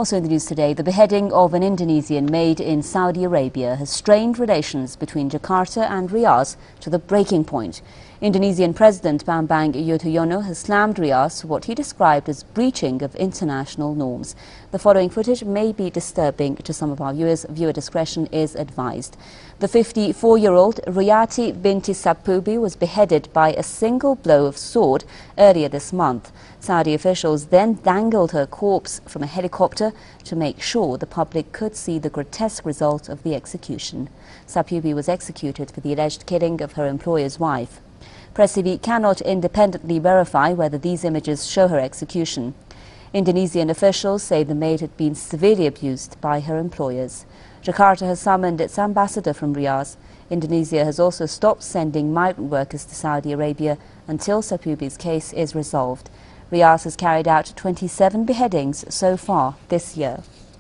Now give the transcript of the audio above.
Also in the news today, the beheading of an Indonesian maid in Saudi Arabia has strained relations between Jakarta and Riyadh to the breaking point. Indonesian President Bambang Yudhoyono has slammed Riyadh for what he described as breaching of international norms. The following footage may be disturbing to some of our viewers. Viewer discretion is advised. The 54-year-old Riyati binti Sapubi was beheaded by a single blow of sword earlier this month. Saudi officials then dangled her corpse from a helicopter to make sure the public could see the grotesque result of the execution. Sapubi was executed for the alleged killing of her employer's wife. Press TV cannot independently verify whether these images show her execution. Indonesian officials say the maid had been severely abused by her employers. Jakarta has summoned its ambassador from Riyadh. Indonesia has also stopped sending migrant workers to Saudi Arabia until Sapubi's case is resolved. Riyadh has carried out 27 beheadings so far this year.